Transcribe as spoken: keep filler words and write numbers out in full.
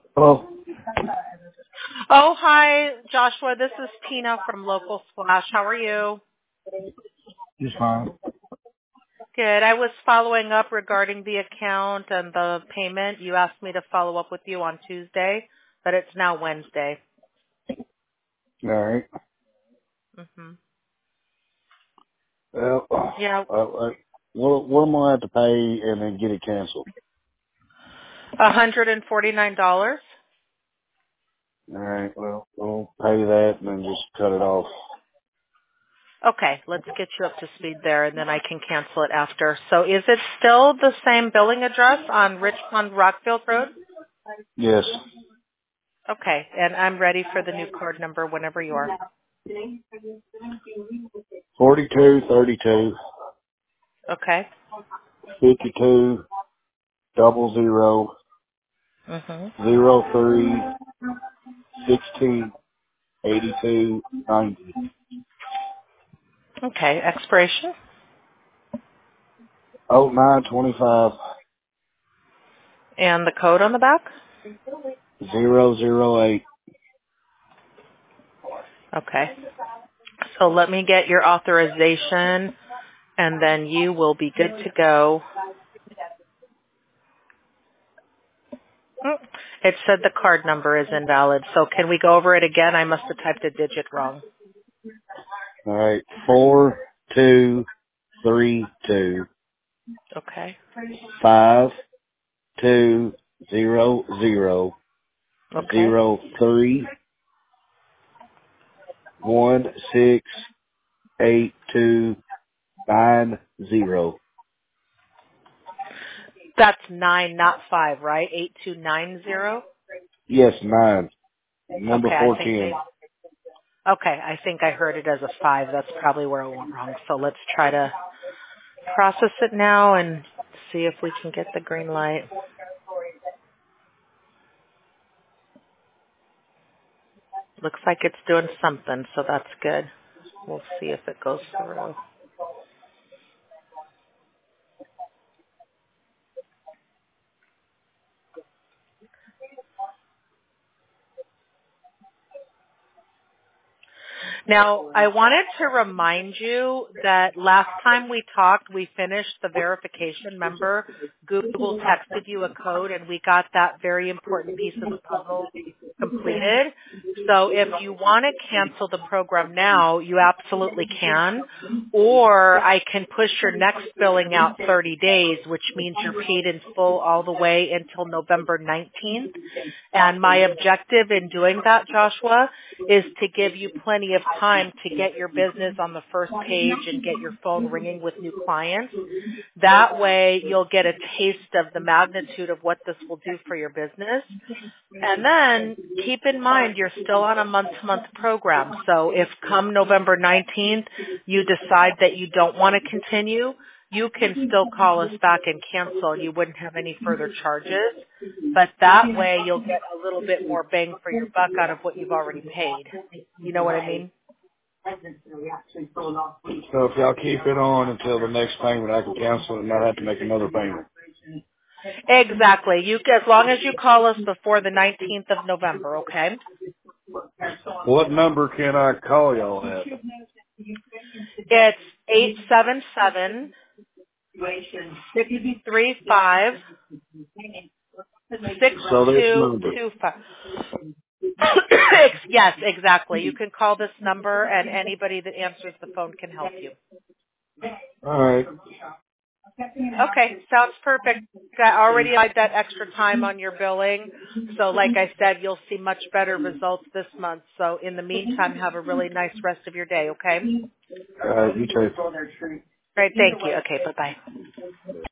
Hello. Oh, hi, Joshua. This is Tina from Local Splash. How are you? Just fine. Good. I was following up regarding the account and the payment. You asked me to follow up with you on Tuesday, but it's now Wednesday. All right. Mm-hmm. Well, Yeah, uh, uh, what, what am I going to have to pay and then get it canceled? one hundred forty-nine dollars. All right. Well, we'll pay that and then just cut it off. Okay, let's get you up to speed there, and then I can cancel it after. So is it still the same billing address on Richmond Rockfield Road? Yes. Okay, and I'm ready for the new card number whenever you are. Forty-two, thirty-two, Okay. fifty-two, double zero, Mm-hmm. zero three, sixteen, eighty-two, ninety. Okay, expiration. Oh nine twenty-five, And the code on the back? zero zero eight. Okay. So let me get your authorization, and then you will be good to go. Mm, It said the card number is invalid. So can we go over it again? I must have typed a digit wrong. All right. Four, two, three, two, Okay. five, two, zero, zero, Okay. zero, three, one, six, eight, two, nine, zero. That's nine, not five, right? Eight two nine zero. Yes, nine. Number Okay, I four think ten. maybe. Okay, I think I heard it as a five. That's probably where I went wrong. So let's try to process it now and see if we can get the green light. Looks like it's doing something, so that's good. We'll see if it goes through. Now, I wanted to remind you that last time we talked, we finished the verification. Remember, Google texted you a code, and we got that very important piece of the puzzle completed. So if you want to cancel the program now, you absolutely can. Or I can push your next billing out thirty days, which means you're paid in full all the way until November nineteenth. And my objective in doing that, Joshua, is to give you plenty of time to get your business on the first page and get your phone ringing with new clients. That way you'll get a taste of the magnitude of what this will do for your business. And then keep in mind you're still on a month-to-month program. So if come November nineteenth you decide that you don't want to continue, you can still call us back and cancel. You wouldn't have any further charges. But that way you'll get a little bit more bang for your buck out of what you've already paid. You know what I mean? So if y'all keep it on until the next payment, I can cancel it and not have to make another payment. Exactly. You as long as you call us before the nineteenth of November, okay? What number can I call y'all at? It's eight seven seven, six three five, six So this two number. two five. Yes, exactly. You can call this number and anybody that answers the phone can help you. All right. Okay, sounds perfect. I already had that extra time on your billing. So like I said, you'll see much better results this month. So in the meantime, have a really nice rest of your day, okay? All right, you too. Great, thank you. Okay, bye-bye.